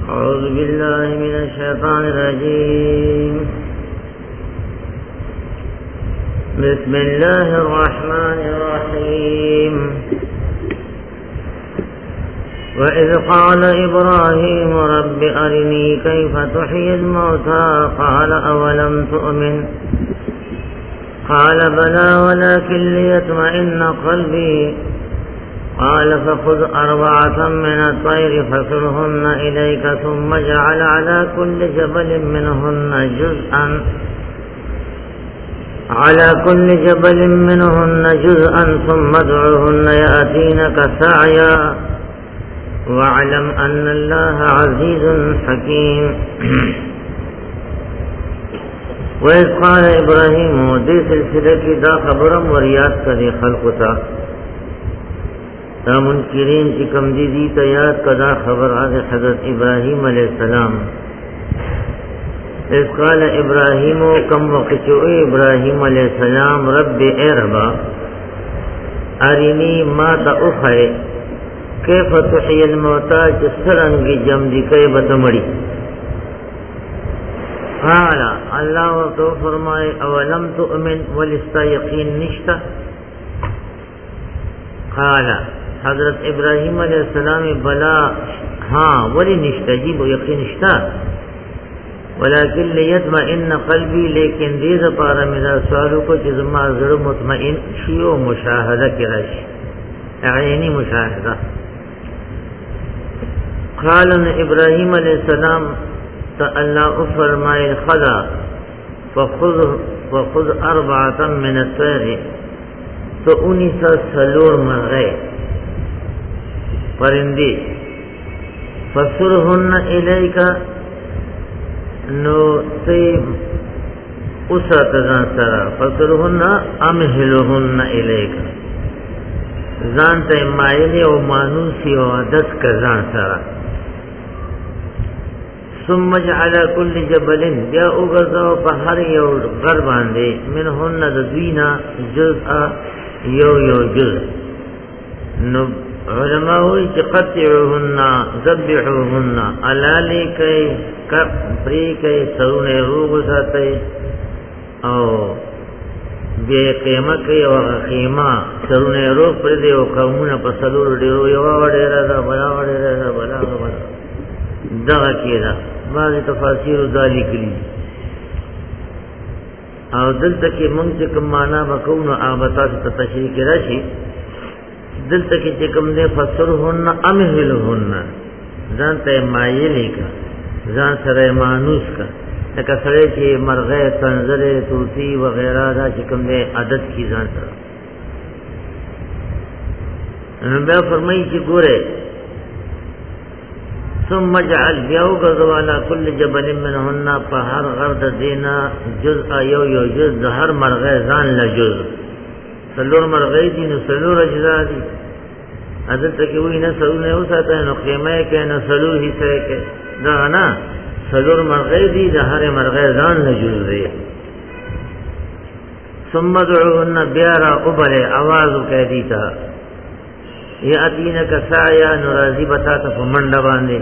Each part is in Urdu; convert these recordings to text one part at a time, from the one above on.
أعوذ بالله من الشيطان الرجيم. بسم الله الرحمن الرحيم. وإذ قال إبراهيم رب أرني كيف تحيي الموتى قال أولم تؤمن قال بلى ولكن ليطمئن قلبي قال فخذ 4 من الطير فصرهن إليك ثم اجعل على كل جبل منهن جزءا ثم ادعهن يأتينك سعيا واعلم أن الله عزيز حكيم. وإذ قال إبراهيم دې سلسله کې دا خبرم وریاد کړي خلقو ته دا منکرین چې کم دي ته یاد کدا خبر حضرت ابراهیم علیہ السلام. اس قال ابراهیم کم وقت چې ابراهیم علیہ السلام رب اے ربا ارینی ما تخای کیف تحیی الموتى جسرنګ جم دي کای بتمړي. قال الله تو فرمائے اولم تؤمن ولستا یقین نشتا. قال حضرت ابراہیم علیہ السلام بلا ہاں ولی نشتا جیب یقین نشتا ولیکن لیطمئن قلبی لیکن دیز پارا میرا سوالو کو چیز ما ضرور مطمئن شیو مشاہدہ کی راشی عینی مشاہدہ. قال ابراہیم علیہ السلام تا اللہ فرمائے خدا فخذ 4 من الطير تو 19 مرغے پرندے فسرهن الیک نو سی اسرت زان سرا فسرهن امهلهن الیک زان تے مائلی او مانوسی او عدد کا زان سرا. ثم جعل كل جبل بیا اوغزاو پہر یو غر باندے منهن دوینا جزء یو جزء. نو علماء ہوئی چی قطعوهن ذبحوهن علالی کئی پری کئی سرون روغ ساتی او بے قیمہ کئی او قیمہ سرون روغ پر دے او قومون پسلور دیرو یوا وڈیرہ دا بلا وڈیرہ دا بلا دغا کی دا بعضی تفاسیر دالی کلی او دلتا کی منگ چکم مانا بکونو آبتا سے تشریح کی راشی دلتا کی چکم دے فسرهن امهلهن زان تا مایلی کا زان سر مانوس کا لکا سرے چی مرغے تنظر توتی وغیرہ دا چکم دے عدد کی زان سر. بیا فرمائی چی گورے ثم جعل بیاو گزوالا کل جبل منهن پہر غرد دینا جزء یو جزء ہر مرغے زان لجزء سلور مرغے دی نو سلور اجزاء دی عدد تکی وی نا سلور نے ہوساتا ہے نو قیمہ کے نا سلور حصہ کے دا نا سلور مرغے دی دا ہر مرغے زان لجزء دی. ثم دعوهن بیارا قبل آوازو کہہ دیتا یاتینک سعیا نرازی بتاتا فمنڈ باندے.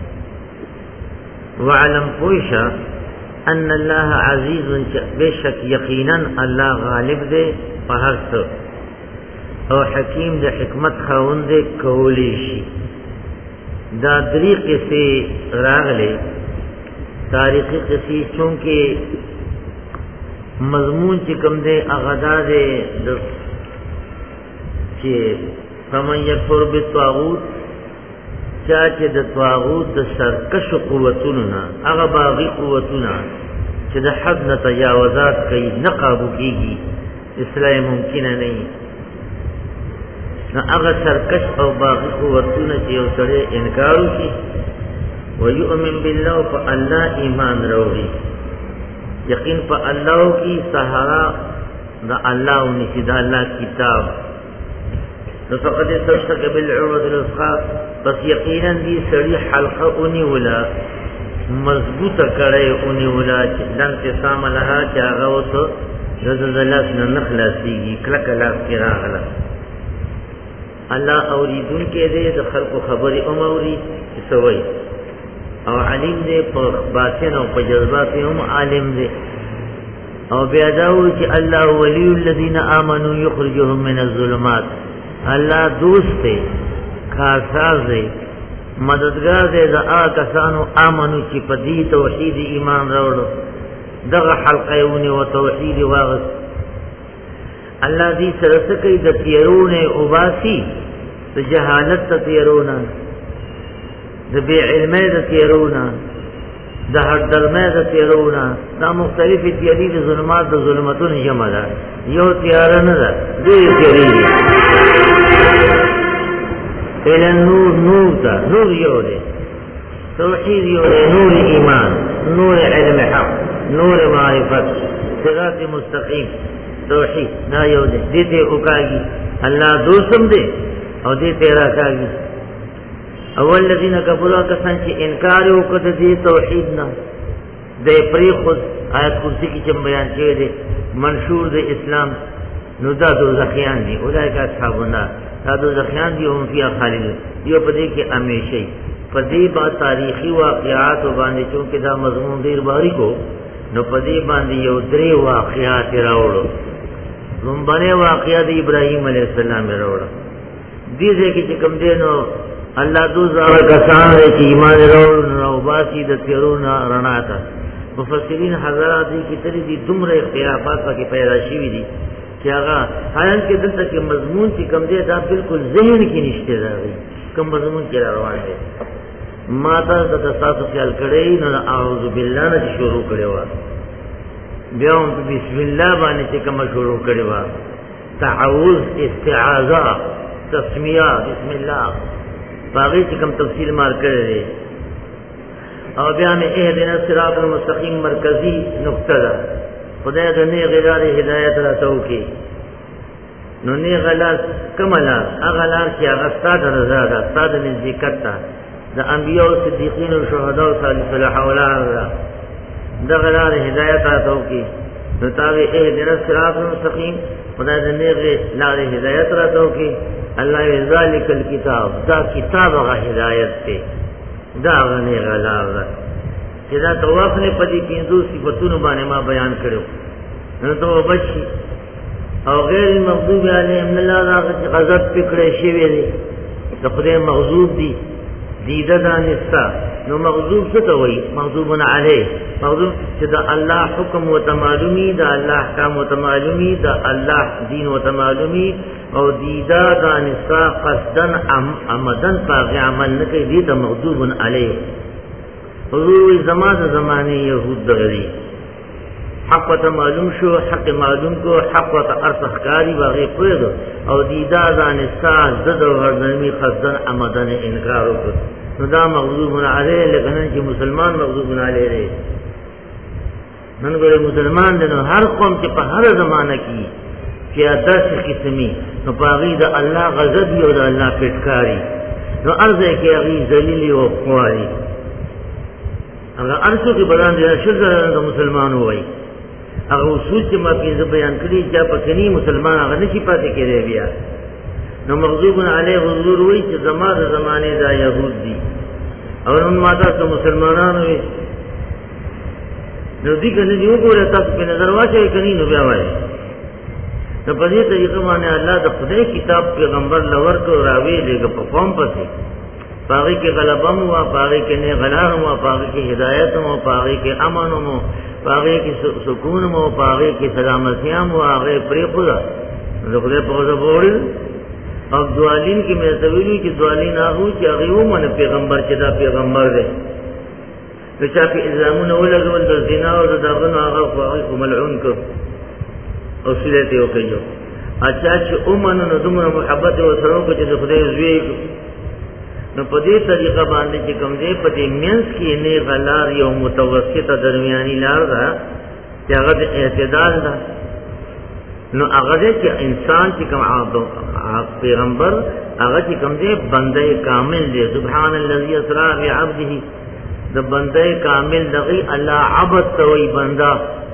وعلم پوشا ان اللہ عزیز بے شک یقینا اللہ غالب دے پہرت او حکیم دے حکمت خاون دے کولیشی. دا طریقے سے راغلے تاریخی قصی چونکہ مضمون چکم دے اغدا دے چی فمن یکفر بالطاغوت چاچے دا طاغوت دا سرکش قوتنا اغا باغی قوتنا چی دا حد نا تجاوزات کئی نقابو کی گی اصلاح ممکنہ نہیں نا اغا سرکش او باغی قوتنا چی او سڑے انکارو کی ویؤمن باللہ فا اللہ ایمان روحی یقین پا اللہ کی سہارا دا اللہ انیسی دا اللہ کتاب فقد استمسك بالعروة الوثقى بس یقینا دی سڑی حلقہ انی ولا مضبوط کرے انی ولا لن تسام لها چاغوت زلزلات نخلاصی کلک لاس کی راغلا. اللہ اوریدون کے دے د خلق خبر اموری سوئی او علیم دے په باطن او په جذبات هم عالم دے او بیا داو چې الله ولی الذین آمنوا یخرجهم من الظلمات الله دوست دے کارساز دے مددگار دے دا آکسانو آمنو چې په دې توحید ایمان راوړو دغه حلقهونه او توحید واغس الله دې سره کوي د تیرونه او باسی د جهالت ته تیرونه د بی علمه د تیرونه د هر درمه د تیرونه دا مختلفې تیری د ظلمات د ظلمتونو جمع ده یو تیار نه ده دوی تیری الى نور نور ده نور یو ده توحید یو ده نور ایمان نور علم حق نور معرفت صراط مستقیم توحید دا یو ده دې اوکاږي الله دوسم ده او دې تیرا کاږي اول الذين كفروا کسان چې انکار وکړ دې توحید نه د پری خود آیت کرسی کې چې بیان شوی دی منشور د اسلام نو دا دوزخیان دي اولئک اصحاب النار دا دوزخیان دي هم فيها خالدون یو په دې کې همیشه په دې با تاریخي واقعات باندې چې دا مضمون ډیر باریکو نو په دې باندې یو درې واقعات راوړو لومبنه واقعات ابراهيم عليه السلام راوړو دې ځکه چې کوم دینو الله دوزه کسان چې ایمان راوړل او باسي د تیرونا رڼا تا مفسرین حضرات دي چې ترې دي دومره اختلافات پکې پیدا شوي دي چې هغه حالان کې دلته کې مضمون چې کوم دی دا بالکل ذهن کې نشته راوي کوم مضمون کې روان دي ما تاسو د تاسو خیال کړئ نو اعوذ بالله نه شروع کړو بیا هم بسم الله باندې چې کوم شروع کړو تعوذ استعاذہ تسمیہ بسم الله باغی چې کوم تفصیل مار کړی او بیا مې اهدنا الصراط المستقیم مرکزی نقطه ده خدای دې نه غلار هدایت راتو کې نو نه غلار کملا اغلار چې هغه ستاسو رضا ده ستاسو نزدېکت ده د انبیاء او صدیقین او شهدا او صالحین حوالہ ده غلار هدایت راتو کې نو تاوی اهدنا الصراط المستقیم خدای دې نه غلار هدایت راتو کې الله ذالک الکتاب دا کتاب غا ہدایت تے دا غنی غلار دا چې دا طواف نه پدې پینځو صفاتونو باندې ما بیان کړو نو ته وبشي او غیر المغضوب علیهم الله دا چې غضب پکړې شي ویلي د خدای مغضوب دي دیده دانستا نو مغضوب څه ته وایي مغضوب علیه مغضوب چې دا الله حکم وتمالومی دا الله احکام وتمالومی دا الله دین وتمالومی او دیده دانستا قصدن عمدن پاغی عمل نکی دیتا مغضوب علیه حضور زمانه یهود دغری حق وتمالوم شو حق معلوم کو حق وتارتخکاری باغی پویدو او دیده دانستا زد و غردنمی قصدن عمدن انکارو کد نو دا مغضوب علیه لکنن چی مسلمان مغضوب علیه رہے نن گوڑے مسلمان دنو ہر قوم چی پا ہر زمانہ کی چی دس قسمی نو پاغی دا اللہ غضبی و دا اللہ پٹکاری نو ارزے کی اغی ذلیلی و خواری اگر ارزو کی بدان دیا شرزر دا مسلمان ہوئی اگر اصول چی ما پینزو بیان کری جا پکنی مسلمان اگر نشی پاتے کے دے بیا نو مغضوب علیہ حضور ہوئی چی زمانے دا یہود دی اور ان ماتا تو مسلمانان ہوئی نو دی کنی دیو کو رہتا پی نظر واچے کنی نو بیاوائی نو پدی طریقہ مانے اللہ دا خدای کتاب پیغمبر لور کو راوی لے گا پفوم پسی پاغی کے غلبم ہوا پاغی کے نئے غلار ہوا پاغی کے ہدایت ہوا پاغی کے امن ہوا پاغی کے سکون ہوا پاغی کے سلامتیاں ہوا آغی پری خدا نو خدای پاغذا بوڑی اب دوالین کی میں طویلوی کی دوالین آگو چی اغیو من پیغمبر چی دا پیغمبر دے تو چاپی ازامون اولگول دا زنا و دا داغن آغا فاغی کو ملعون کو او صلحتی ہو کئیو اچھا چی امن و دمون محبت و سروں کو چی دا خدای زوی کو نو پدی طریقہ باندے چی کم دے پدی منس کی نی غلار یو متوسط درمیانی لار دا چی اغد اعتدال دا نو اغدے چی انسان چی کم پیغمبر اغد چی کم دے بندے کامل دے سبحان اللذی اسرا بعبده دا بندے کامل دغی اللہ عبد توی بندہ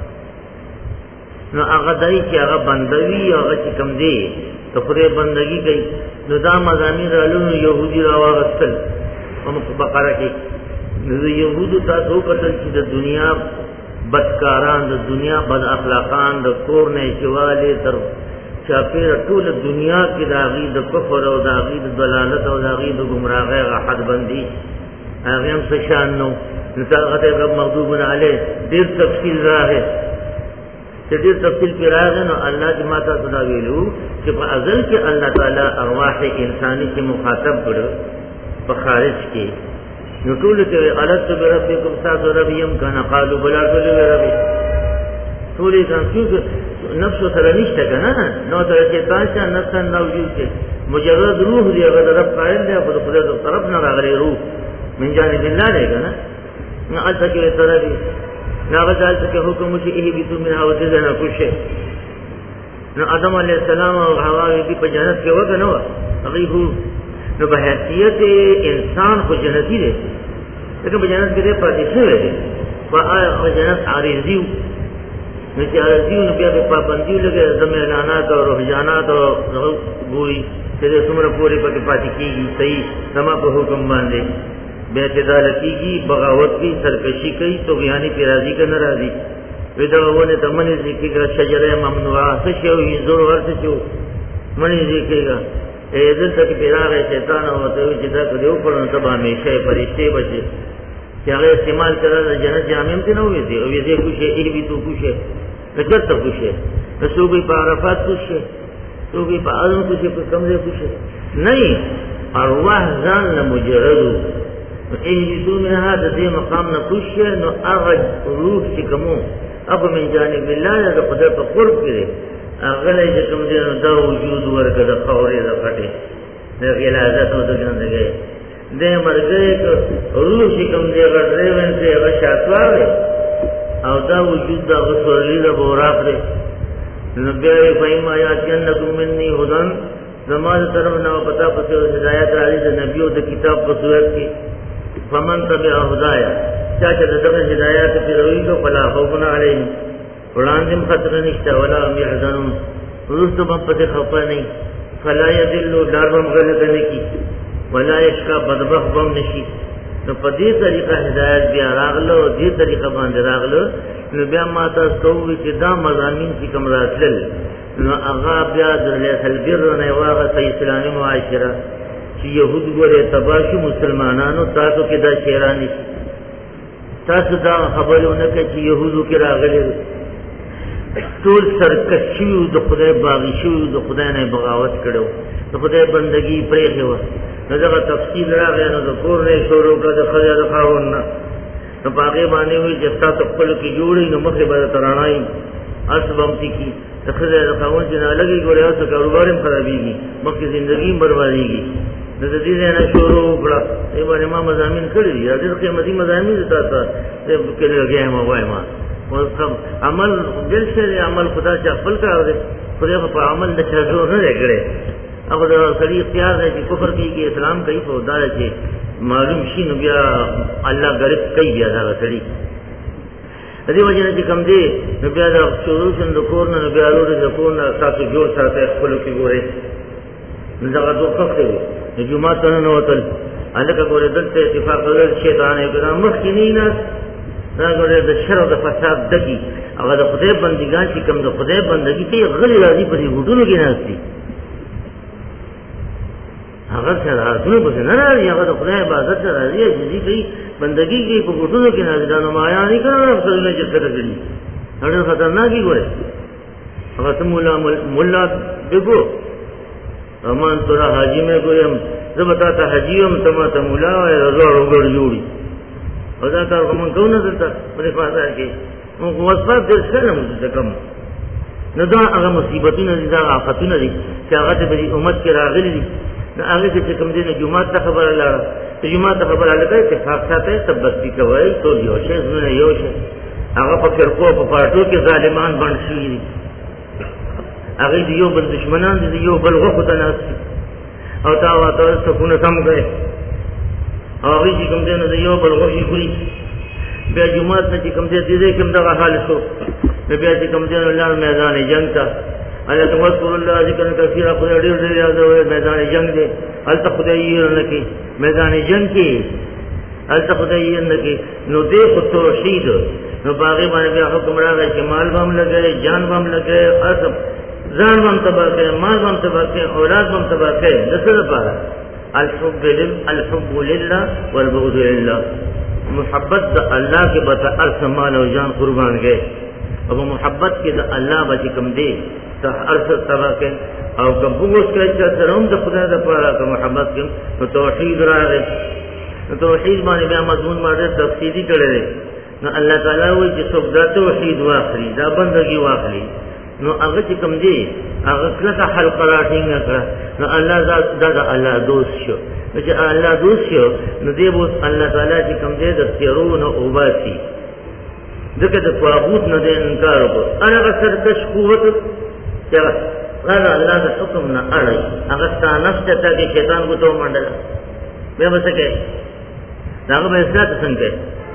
نو اغدائی چی اغد بندوی اغد چی کم دے تو خدای بندگی گئی نو دا مضامین رالون یہودی روا غسل بقرہ کی نو یهودو تاسو قتل چې د دنیا بدکاران، د دنیا بد اخلاقان، د کور نه چواله تر چاپیر ټول دنیا کې د هغې د کفر او د هغې د ضلالت او د هغې د ګمراهۍ هغه حد بندي هغې هم څه شان نو نو هغه ته رب مغضوب علیه ډېر تفصیل راغی چې ډېر تفصیل پرې راغی نو الله چې ما تاسو دا ویلو چې په ازل کې الله تعالی ارواح انساني کې مخاطب کړو په خارج کې نو ټول ته الست بربکم تاسو رب یم کنه قالوا بلا ټول رب ټول یې نفس سره نشته کنه نو ته چې تاسو نفس نه وجود مجرد روح دی هغه رب قائل دی په خدای د طرف نه راغلی روح من جانب الله دی کنه نو البته کې سره دی نو هغه ځل چې حکم شي ای بیتو من هوا ته نه کوشه نو آدم علیه السلام او حوا دې په جنت کې وګنو هغه نو په حیثیت انسان خو جنتی دی لیکن په جنت کې دې پاتې شوی دی په جنت عارضی نو چې عارضی نو بیا په پابندیو لګي زمینانات او رهجانات او ګوري چې څومره پورې پکې پاتې کیږي صحیح سما په حکم باندې بے اعتدال کیږي بغاوت کی سرکشی کوي تو بیانی پی راضی کا ناراضی ودعوونه تمنی ذکر شجره ممنوعه څه وي زور ورته شو منی ذکرګه ایدل تک پیراغه شیطان او ته چې دا کړو په نو تبا همیشه فرشته بچي چې هغه استعمال کړل د جنت جامع ته نو وي دي او یې کوشه ای وی تو کوشه کچته کوشه رسوبي په عرفات کوشه توګي په اذن کوشه په کمزه کوشه نه ارواح ځان له مجردو ایجدو من هذا دې مقام نه کوشه نو هغه روح چې کومو اب من جانب الله د خدای په قرب کې اغله چې کوم دې دا وجود ورکړه د خورې د پټه د غلازت او د ګندګي دې مرګه روح چې کوم دې غړې ونته هغه شاتواره او دا وجود دا غسورلی د بوراق دې نو بیا فایما یا جنکم منی هدن زماد طرف نو پتا پته هدایت راځي د نبیو د کتاب په صورت کې فمن تبع هدايا چاچا دغه هدایت په روي کو فلا خوف علیهم وړاندې خطر نشته ولا هم يحزنون ورستو په پته خپه نه فلا يذل دارم غلط نه کی ولا يشقى بدبخ بم نشي نو په دې طریقه هدایت بیا راغلو دې طریقه باندې راغلو نو بیا ما تاسو وی چې دا مضامین چې کوم راتل نو هغه بیا د البر نه واغه اسلامي معاشره چې يهود ګوره تباشو مسلمانانو تاسو کې دا شیرانی تاسو دا خبرونه کې چې يهودو کې راغلي ټول سرکشیو د خدای باغی شو د خدای نه بغاوت کړو د خدای بندگی پرې خو نو دا تفصیل راغی نو د کور نه شروع کړه د خدای د قانون نو باغې باندې وي چې تاسو خپل کې جوړي نو مخه به ترانای اسبم کی د خدای د قانون نه لګي ګوره اوس کاروبار هم خرابېږي مخکې ژوندۍ بربادېږي د دې نه شروع کړه ای باندې ما مضامین کړی دي د قیمتي مضامین تاسو د کله لګیا ما وایم وسم عمل دل سے عمل خدا چې خپل کار دی خدای په عمل د چازو نه لګړي هغه د سړي اختیار دی چې کفر کوي اسلام کوي په دا چې معلوم شي نو بیا الله غریب کوي بیا دا سړي دې وجه چې کم دی نو بیا د شروع د کور نه بیا ورو د کور نه تاسو جوړ ساتي خپل کې ګوري نو دا دوه څه دی د جمعه ته نه وتل الکه ګورې دلته اتفاق ولر شیطان یې ګرام مخکینی نه دا ګورې د شر او د فساد دکی هغه د خدای بندګان چې کوم د خدای بندګي کوي غلي راځي په دې وډونو کې ناشتي هغه سره راځي په نه راځي هغه د خدای عبادت سره راځي چې کوي بندګي کوي په وډونو کې ناشتي دا نو مایا نه کوي په دې چې څه کوي هغه خطرناکي ګورې هغه مولا دغه امان تورا حاجی میں کوئی ہم جب بتاتا حاجی ہم تماتا مولا ہے رضا روگڑ جوڑی اور ذاتا من کون نظر تا بڑے فاسار کے ان کو وصفات دل سر مجھے کم ندا اگر مصیبتو ندی دا آفتو ندی کہ آغا تے بری امت کے راغلی دی نا آگے سے چکم دے جماعت تا خبر اللہ رہا تو جماعت تا خبر اللہ کا اتفاق ساتا ہے تب بستی کوئی تو یوش ہے زنہ یوش ہے آغا پا فرقو پا پارٹو کے ظالمان بند شوی دی هغه دیو بل دشمنان دي یو بل غو تناس او تا واته سکونه سم گئے هغه چې کوم دین دی یو بل غو شي خوري بیا جمعه ته کوم دې کوم دا حال شو بیا چې کوم دین الله میدان جنگ تا الله تبارک الله ذکر کثیر خدای ډېر یاد وي میدان جنگ دی هل ته خدای یې لکه میدان جنگ کې الته خدای نه کې نو دې خو توحید نو باغې باندې بیا حکم راغی چې مال بم لګي جان بم لګي اسب ځان بم تباہ کړي مال بم تباہ کړي اولاد بم تباہ کړي د څه لپاره الحب لله والبغض لله محبت د الله کې بتا ارث مال او جان قربان کړي او محبت کې د الله باندې کم دی ته ارث تباہ کړي او کبوغس کې چې سره هم د خدای د پاره د محبت کې نو توحید راغی نو توحید باندې بیا مضمون باندې تفصیلی کړی نو الله تعالی وایي چې څوک د توحید واخلي دا بندګي واخلي نو هغه چې کوم دی هغه کله حلقه راټینګ کړه نو الله دا الله دوست شو نو چې الله دوست شو نو دی بوس الله تعالی چې کوم دی د تیرون او باسي ځکه د طاغوت نه د انکار وکړ هغه سرکش قوت چې هغه الله د حکم نه اړای هغه ستانفس ته چې شیطان کو ته منډل به وسکه داغه به اصلاح څنګه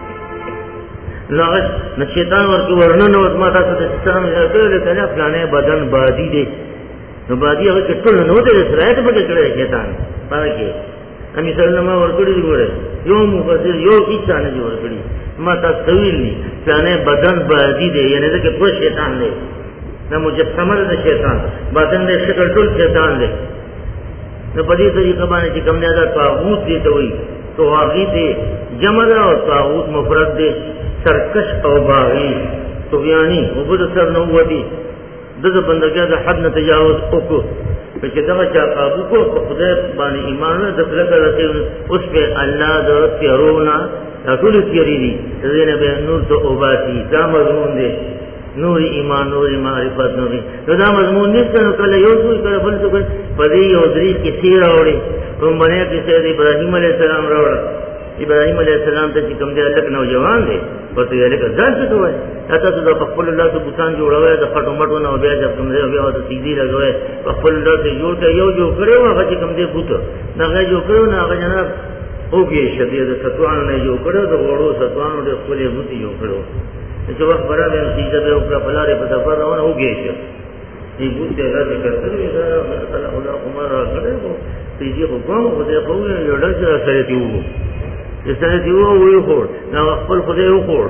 لاغت نو شیطان ورته ورننه او ما تاسو ته څنګه راځي کله فلانه بدن بادي دي نو بادي هغه ټول نو ته سرایت پکې کړی شیطان پاکي امي سره ما ورکړي دی ګوره یو مفسر یو هیڅ نه جوړ کړی ما تاسو ویلي فلانه بدن بادي دي یعنی دا کې پوه شیطان دی نو مجسمه د شیطان بدن دې شکل ټول شیطان دی نو په دې طریقه باندې چې کوم نه دا طاغوت دی ته وایي طاغوت دی جمع او طاغوت مفرد دی سرکش او باغی طغیانی او بده سر نو ودی دغه بندګیا د حد نه تجاوز وکړو چې دغه چا قابو کو خدای باندې ایمان نه دخل کړی اوس په الله د تیرونا ټول تیری دي دغه به نور ته اوباسي دا مضمون دی نور ایمان نور معرفت نور دا مضمون نشته نو کله یو څو کله بل څه په دې یو درې کې سیر اوري کوم باندې چې سید ابراهیم علیه السلام راوړ ابراهیم علیہ السلام ته چې کوم دی الک نوجوان دی پته یې لکه ځان څه کوي تاسو د خپل الله ته بوتان جوړوي د خټو مټو نه بیا چې کوم دی بیا د سیدی لګوي خپل الله ته جوړ ته یو کړو هغه چې کوم دی بوت نه هغه جوړ کړو نه هغه جناب اوږي شدید ستوان نه جوړ کړو د وړو ستوان د خپل بوت جوړ کړو چې وخت برابر سیده به او په لارې په سفر روانه اوږي شه دې بوت ته راځي کړو دا الله عمر راغله سیدی په کوم خو دې په یو ډول سره دیو جسنه دیو وی خور نو خپل خدای وخور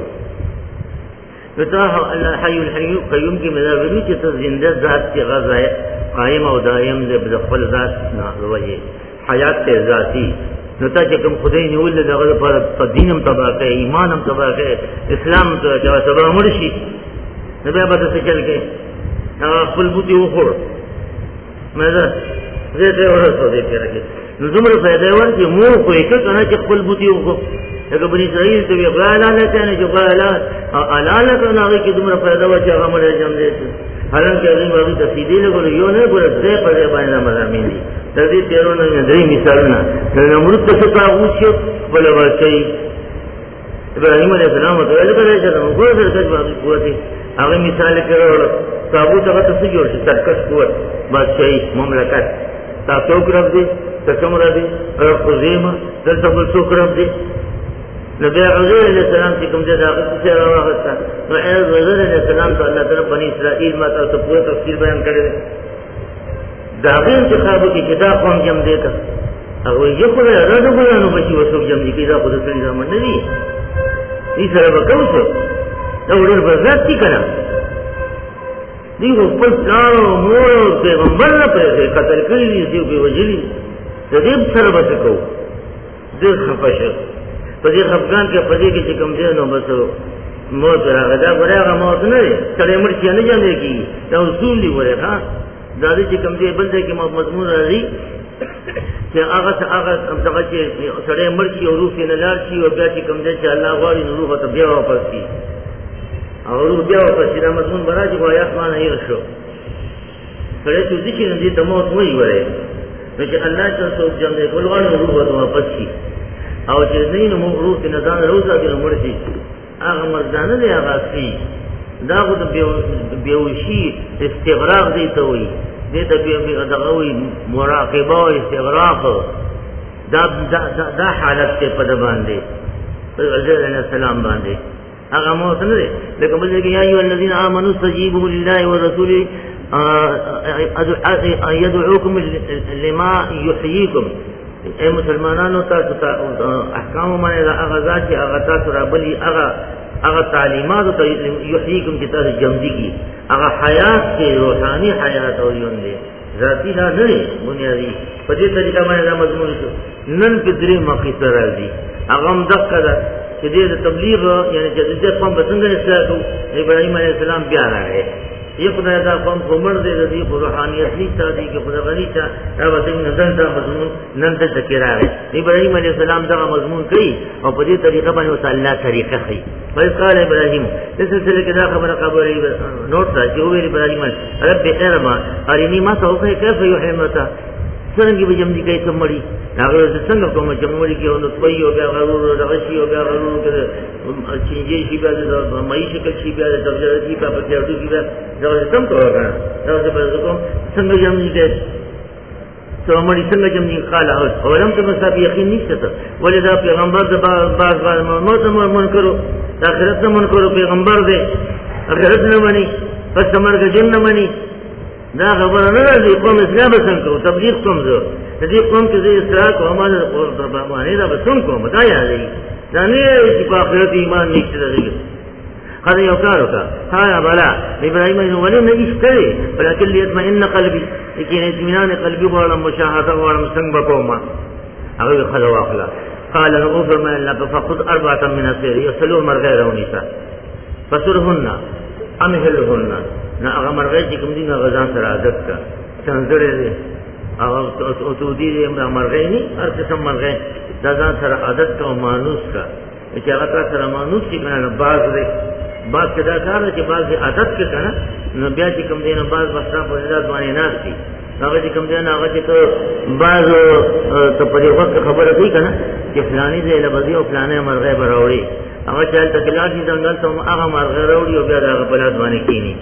فتاه الله حي القيوم کې مداوی چې ته زنده ذات کې غزا قائم او دائم دې د خپل ذات نه وایي حیات ته ذاتی نو ته چې کوم خدای نیول دغه په دینم تباکه ایمانم تباکه اسلام ته جواب سبا مرشي نو بیا به څه چل کې خپل بوتي وخور مزه زه ته ورسو دې پیرګه نو زمره فائدہ ورته مو خو یې کنه چې خپل بوتي وخو هغه بني اسرائیل ته ویل نه ته چې قال الاله کنه هغه کې زمره فائدہ ورته هغه مړ جام دې حالانکه هغه باندې تفصیلی لګول یو نه ګور دې په دې باندې مزامین دي د دې تیرونه درې مثالونه د نمرود څخه تاغوشو بل ورچي ابراهيم عليه السلام ته ویل کړی چې موږ سره د قوت هغه مثال کړو تابوت هغه څه جوړ شي سرکش قوت بادشاہي مملکت تاسو کرب دي تاسو را دي خزیمه دلته بل څو کرب دي نبی عزیز علیہ السلام چې کوم ځای هغه څه راوغستا نو عزیز علیہ السلام ته الله تعالی بنی اسرائیل ما تاسو په تفصیل بیان کړی دا غیر انتخاب کې چې دا قوم جمع دي کا هغه یو خو راځو ګورانو بچي وسوک جمع دي دا خو د سړي زمون نه دي دې سره وکاو څه دا ورته برزات دي کنه دی خپل پلانو مور پیغمبر نه پېږي قتل کړی دی په وجلی د دې سره بس کو دې خفشه په دې خفقان کې په دې کې چې کوم دی نو بس موت راغی دا ورغه موت نه دی کله مرشي نه جامې کی دا اصول دی ورغه دا دې چې کوم دی بل دې کې مضمون راځي چې هغه دغه چې سړی مرشي او روح نه لار شي او بیا چې کوم دی چې الله غواړي نو روح ته بیا واپس کی او روح بیا واپس شي دا مضمون براځي خو یا اسمان یې شو سړی چې ذکر دې ته موت وایي ورې نو چې الله چې څوک جمع کول غواړي روح ته واپس شي او چې زین مو روح نه ځان روزه کې مرشي هغه مردانه دی هغه سي دا خو د بیوشي استغراق دی ته وایي دې ته به دغه وایي مراقبه او استغراق دا حالت ته په باندې عزیز علیہ السلام باندې هغه موت نه دی لکه بل کې یا ایو الذین آمنوا استجیبوا لله والرسول يدعوكم لما يحييكم اے مسلمانانو تاسو ته احکام باندې هغه ذات چې هغه تاسو را بلی هغه تعلیمات ته یحییکم چې تاسو جمدی کی هغه حیات کې روحاني حیات او ژوند دی ذاتی نه نه بنیادی په دې طریقه باندې مضمون شو نن په درې مقصد راځي هغه هم دغه ده چې د تبلیغ یعنی چې د قوم څنګه استعداد ابراهیم علیه السلام بیا راغی یہ خدای دا قوم کو مر دے دی روحانیت نشتا دی کہ خدا غنی تا دا وسنګ نن دا مضمون نن د ذکر راغی ابراهیم علیه السلام دا مضمون کوي او په دې طریقه باندې وصلی الله طریقه کوي بل قال ابراهیم د سلسله کې دا خبره قبرې نوٹ تا چې ویل ابراهیم رب ارما ارنی ما سوف کیف یحمتا څنګه به جمع دي کوي سمړي هغه څنګه کوم جمهوریت کې ونه توي او بیا غرور راغشي او بیا غرور کړي چې یې شي بیا د مې شکل شي بیا د درجه دي په پټه دي بیا دا څنګه کوي دا څه به کوم څنګه جمع دي سمړي څنګه جمع دي قال او لم تمسا یقین نشته ولدا پیغمبر د باز موت منکرو اخرت نه منکرو پیغمبر دې اخرت نه مني پس مرګ جن نه مني دا خبر نه راځي قوم اسلام څنګه تبلیغ کوم زه دې قوم کې زه اسلام کوم ما د باندې دا بسم کوم دا یادې دا نه چې په آخرت ایمان نشته دغه هذا یو کار وکړه ها بلا ابراهیم ولې نه اشتري ولکن ليطمئن قلبي لیکن اطمینان قلبي غواړم مشاهده غواړم څنګه کوم هغه خلوا واخلا قال له فرما الله فخذ اربعه من السير يسلو مرغير ونساء فسرهن امهلهن نا هغه مرغې چې کوم دي نه غزان سره عادت کا څنګه لري او تو دې مرغې نه هر څه مرغې دا ځان سره عادت کا او مانوس کا چې هغه سره مانوس کې کنه باز دې باز کدا کار چې باز دې عادت کې کنه نو بیا چې کوم دې نه باز بسره په ځای باندې ناشتي هغه چې کوم دې نه هغه چې باز ته په دې وخت خبره کوي کنه چې فلاني دې له بدی او فلانه مرغې براوړي هغه چې تکلار دي څنګه ته هغه مرغې راوړي او بیا هغه په لاس باندې کینی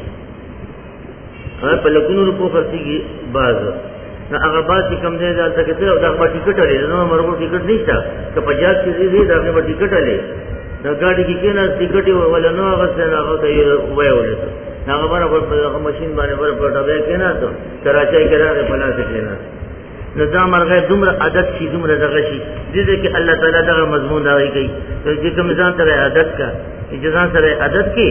په لکونو روپو خرڅيږي باز نو هغه باز چې کوم دی دا څنګه ته دا په ټیکټ لري نو مرغو ټیکټ نشته که 50 کې دی دا په ټیکټ لري دا ګاډي کې کنه ټیکټ ولا نو هغه څنګه هغه ته وایول هغه برابر په ماشين باندې برابر ډبه کې نه ته کراچۍ کې راغی په لاس کې نه نو دا مرغه دومره عادت شي دومره دغه شي دې کې الله تعالی دا مضمون راوي کوي چې کوم ځان ته عادت کا چې ځان سره عادت کې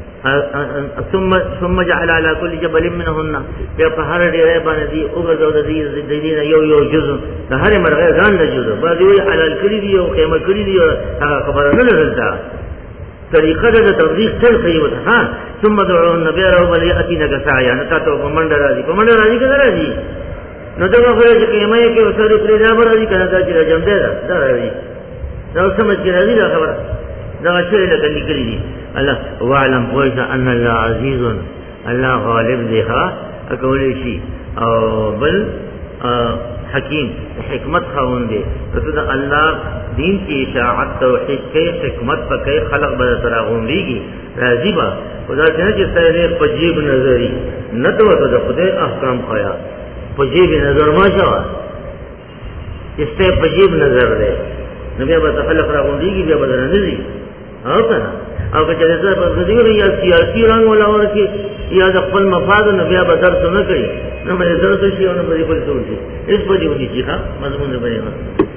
ثم جعل على كل جبل منهن بهر ډیره باندې دی او غزو د دې یو جزء د هر مرغه ځان د جزء بعضی حلال کړی دی او قیمه کړی دی هغه خبره نه لرلته طریقه د تبلیغ تل خیوت ها ثم دعوا النبي رب ياتينا كسايا نتاتو کومند راځي کله راځي نو دا وایي چې قیمه کې وسره پرې دا راځي کنه دا چې راځم دی دا راځي دا سمجھ کې راځي دا خبره دا چې له کلی کلی دي الله واعلم قويس ان الله عزيز الله غالب دی ها اقول شي او بل حکیم حکمت خاوند دی ته الله دین کی اشاعت توحید کې حکمت پکې خلق به تراغون دیږي راضی با خدا څنګه چې سره پجیب نظری نه ته د خدای احکام خیا پجیب نظر ما شوا استه پجیب نظر دی نو بیا به خلق راغون دیږي بیا بدل نه دی او کنه او که چېرې په دې یا سیاسي رنگ ولا ورکی یا د خپل مفاد نه بیا به درس نه کوي نو مې درس شي او نه به بل څه وي اس په دې ودی چې ښا مضمون به نه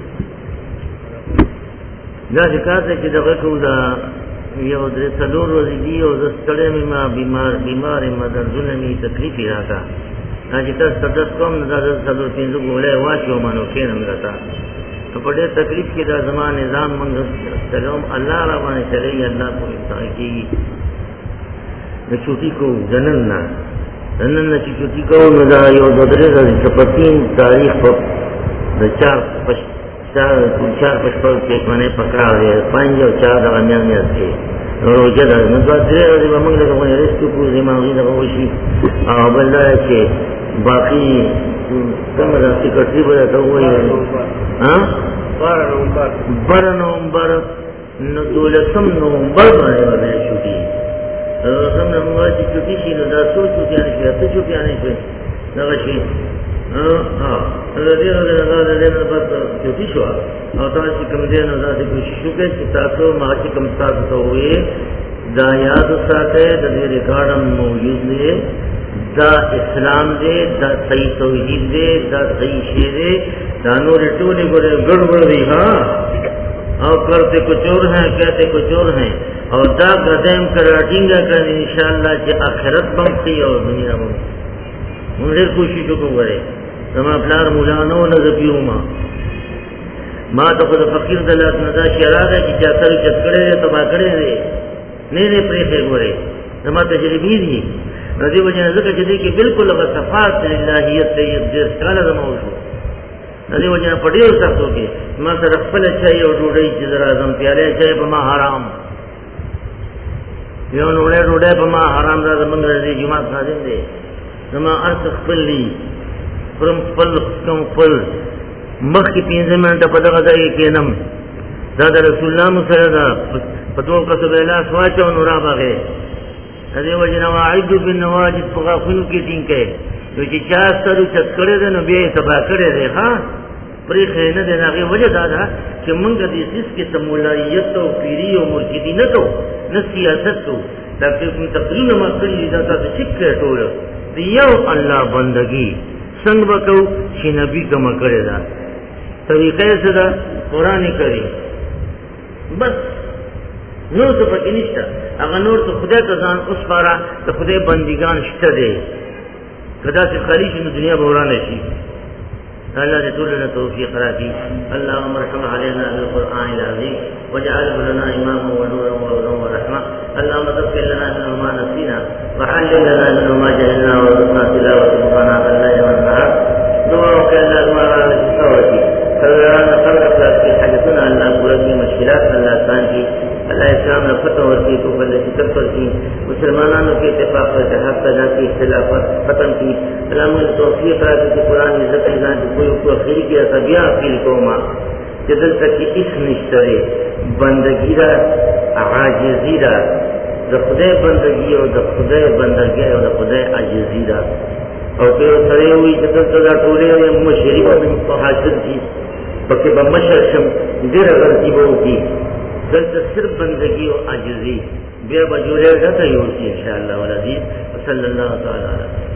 دا ذکر چې دغه کو دا یو درې څلور ورځې دی او د ستړې ما بیمار مدر ظلمي تکلیف راځه چې تاسو د کوم د څلور پنځه ګولې واچو مانو کې نه راځه په دې تکلیف کې دا زمان نظام موږ سلام الله را باندې چلے الله کو انتظار کی د چوټي کو جنن چې چوټي کو نو دا یو د درې ورځې په 3 تاریخ په د 4 په کې باندې پکړا دی 5 او 4 د باندې نه روزه ده نو دا درې ورځې موږ له کومه رښتو کو زموږ د وشي او بل دا چې باقي کومه د سکرټري به ته وایي ها 12 نومبر نو 12 نومبر باندې شوټي سم نومبر چې شوټي شي نو دا څو شوټي نه شي ته شوټي نه شي دا شي ها دا دې نه په شوټي شو او تاسو کوم دې نه دا دې کوشش وکړئ چې تاسو ما چې کوم تاسو ته وې دا یاد ساته د دې ریکارډ موجود دی دا اسلام دے دا صحیح توحید دے دا صحیح شے دے دا نور ٹولے گڑے گڑبڑ دی ہاں اور کرتے کچھ اور ہیں کہتے کچھ اور ہیں اور دا گدیم کراٹینگا کر انشاءاللہ کہ آخرت بمتی اور دنیا بمتی مجھے کوشش کو کرے تمام پلار مولانو نظفیوں ماں تو خود فقیر دلات ندا شرار ہے کہ چاہتا چتکڑے رہے تباہ کرے رہے نیرے پریخے گورے زما تجربی دی رضی وجہ ذکر جدی کہ بالکل اگر صفات للہیت سے یہ دیر سکالا زماؤ شو رضی وجہ پڑیو سختو کے ماں سر اقبل چاہیے اور ڈوڑائی چیزر آزم پیالے چاہیے پما حرام یون اوڑے ڈوڑے پما حرام را زمان رضی جماعت نازم دے زما ارس اقبل لی فرم پل کم پل مخ کی 15 منٹ پتہ غذا یہ کینم دادا رسول اللہ مسلح پتول قصب اللہ سواچا و نورابا گئے ادھے وجنہ وعید بالنواجد فغافنو کی ٹینکے جو چی چاسترو چت کرے دے نو بے تباہ کرے دے ہاں پری خیرنہ دے ناغی وجہ دادا کہ منگا دیسیس کی تمولائیت تو پیری و مرشدی نہ تو نہ سیاست تو لیکن کن تقرین ما کلی داتا تو چکے ٹولا دیو اللہ بندگی سنگ بکو چی نبی کما کرے دا طریقے سے دا قرآن کریم بس نور تو پکی نشتا اگر نور تو خدای کزان اس پارا تو خدای بندگان شتا دے خدا سے خریش ان دنیا بورا نشی اللہ نے طولنا توفیق راکی اللہم رحم علینا بالقرآن العظیم وجعله لنا اماما ونورا وهدى ورحمة اللهم ذكر لنا منه ما نسينا وحلل لنا منه ما جهلنا وارزقنا تلاوته سبحانك الليل والنهار دعاءك الا المرأة التي صوتي فلرانا خلق في حاجتنا اللہ پورا کی مشکلات اللہ آسان کی اللہ اسلام نے فتح ورکی کو بلے تکبر کی مسلمانوں کے اتفاق و اتحاد پیدا کی اختلافات ختم کی علامہ توفیق راکی کی قرآن عزت ایزان کی کوئی کو اخیری کی اصابیہ اخیری کو ماں جدل تک کی اس نشترے بندگی را عاجزی را دا خدای بندگی اور دا خدای بندگی اور دا خدای عاجزی را اور پھر سرے ہوئی جدل تدا ٹولے ہوئے مشریف اور حاصل کی بکہ بمشر شم دیر غلطی بہو کی دلتا صرف بندگی و عجزی بے بجورے گا تو یہ ہوتی انشاءاللہ والعزیز صلی اللہ تعالی علیہ